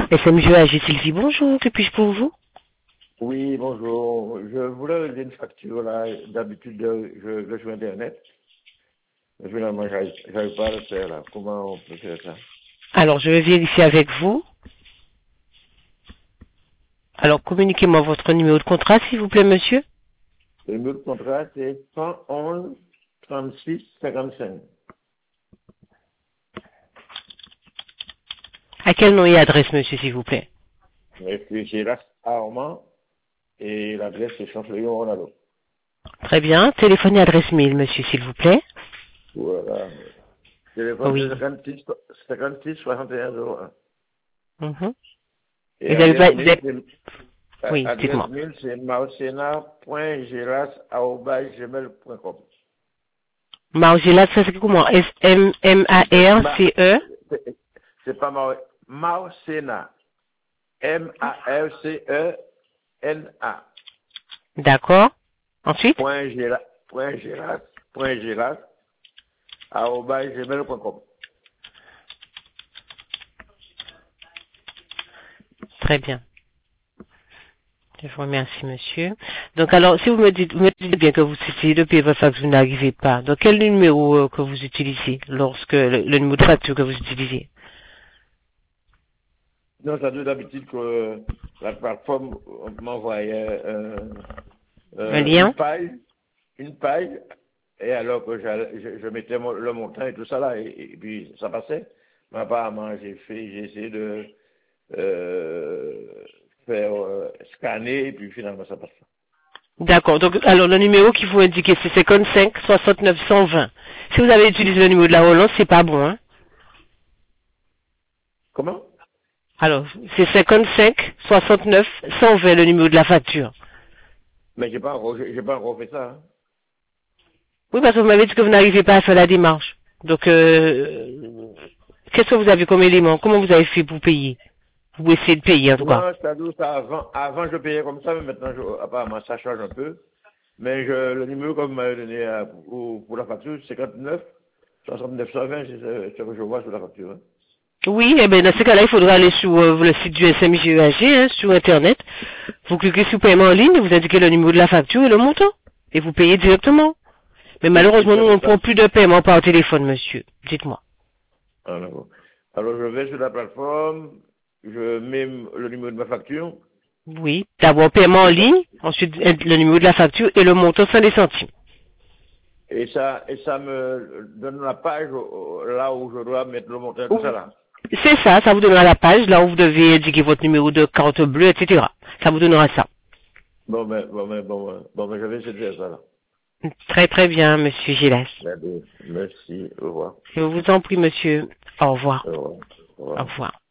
SMJ AG Sylvie, bonjour, que puis-je pour vous? Oui, bonjour. Je voulais relever une facture là. D'habitude, je vais sur Internet. Mais finalement, j'arrive pas à le faire là. Comment on peut faire ça? Alors, je vais vérifier avec vous. Alors, communiquez-moi votre numéro de contrat, s'il vous plaît, monsieur. Le numéro de contrat, c'est 111 36 55. À quel nom et adresse, monsieur, s'il vous plaît? Réfléchir à Armand et l'adresse c'est Chancelier Ronaldo. Très bien. Téléphone et adresse mail, monsieur, s'il vous plaît. Voilà. Téléphone Oui. c'est 56 61 01. Mhm. Et Et vous avez pas... Oui, adresse dites-moi. mail, c'est marcena.geras@gmail.com. Margela, ça c'est comment? S-M-M-A-R-C-E. C'est c'est pas Marcena. Marcena. D'accord. Ensuite? Gmail.com. Très bien. Je vous remercie, monsieur. Donc, alors, si vous me dites bien que vous essayez de payer votre facture, vous n'arrivez pas. Donc, quel numéro que vous utilisez lorsque le numéro de facture que vous utilisez? Non, ça doit d'habitude que la plateforme m'envoyait Un lien? une page, et alors que je mettais le montant et tout ça là, et puis ça passait. Mais apparemment, j'ai essayé de faire scanner, et puis finalement ça passe. D'accord. Donc, alors, le numéro qu'il faut indiquer, c'est 55 69 120. Si vous avez utilisé le numéro de la relance, c'est pas bon, hein. Comment? Alors, c'est 55 69 120, le numéro de la facture. Mais j'ai pas encore fait ça. Hein. Oui, parce que vous m'avez dit que vous n'arrivez pas à faire la démarche. Donc, qu'est-ce que vous avez comme élément? Comment vous avez fait pour payer? Vous essayez de payer, en tout cas. Non, c'est-à-dire ça avant je payais comme ça, mais maintenant apparemment ça change un peu. Mais le numéro que vous m'avez donné pour la facture, c'est 59 69 120, c'est ce que je vois sur la facture. Hein. Oui, eh bien, dans ce cas-là, il faudra aller sur le site du SMJEAG, hein, sur Internet. Vous cliquez sur paiement en ligne, vous indiquez le numéro de la facture et le montant. Et vous payez directement. Mais Et malheureusement, c'est nous, on comme ne prend ça. plus de paiement par téléphone, monsieur. Dites-moi. Ah, d'accord. Alors je vais sur la plateforme, je mets le numéro de ma facture, Oui. D'abord, paiement en et ça, ligne, ensuite, le numéro de la facture et le montant sans les centimes. et ça me donne la page là où je dois mettre le montant, tout ça Ou- là. C'est ça, ça vous donnera la page, là où vous devez indiquer votre numéro de carte bleue, etc. Ça vous donnera ça. Je vais essayer de faire ça là. Très très bien, monsieur Gilas. Merci, au revoir. Je vous en prie, monsieur. Au revoir. Au revoir. Au Au revoir. revoir.